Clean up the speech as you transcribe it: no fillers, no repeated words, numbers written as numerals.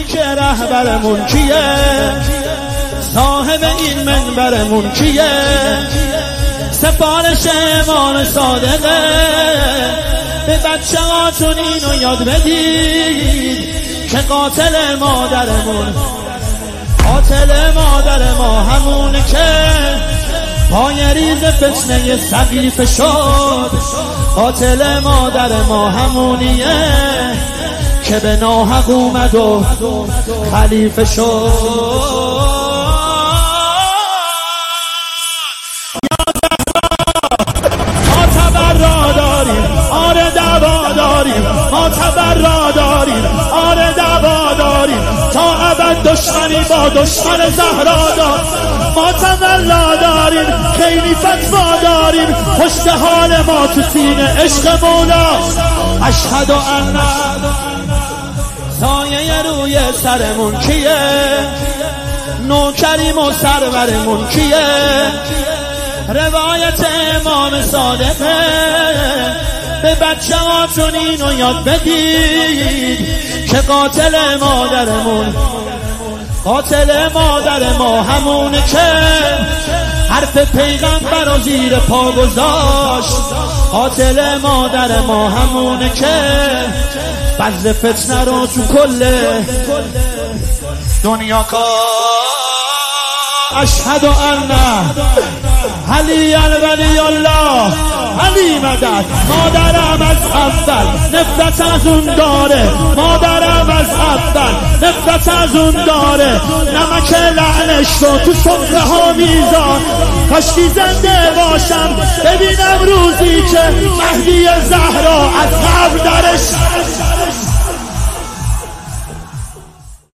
که رهبرمون کیه؟ صاحب این منبرمون کیه؟ سفارش امام صادقه. به بچه هاتون اینو یاد بدید که قاتل مادر ما همونه که پای ریز فتنه سقیفه شد. قاتل مادر ما همونیه که به ناحق اومد و خلیفه شد. آره دعوا داریم آره دعوا داریم تا ابد دشمنی با دشمن زهرا داریم. ما تولا داریم خیلی فتوا داریم پشت حال ما تو سینه عشق مولا. اشهد ان سایه روی سرمون کیه؟ نوکریم و سرورمون کیه؟ روایت امام صادقه. به بچه هاتون اینو یاد بدید که قاتل مادر ما همونه که حرف پیغمبر رو زیر پا گذاشت. قاتل مادر ما همونه که بذر فتنه رو تو کل دنیا کار. اشهد ان علی ولی الله علی مدد. مادرم از اول نفرت از اون داره، مادرم از اول نفرت از اون داره. نمک لعنش رو تو سفره ها میذار. کاشکی زنده باشم ببینم روزی که مهدی زهرا از قبر درش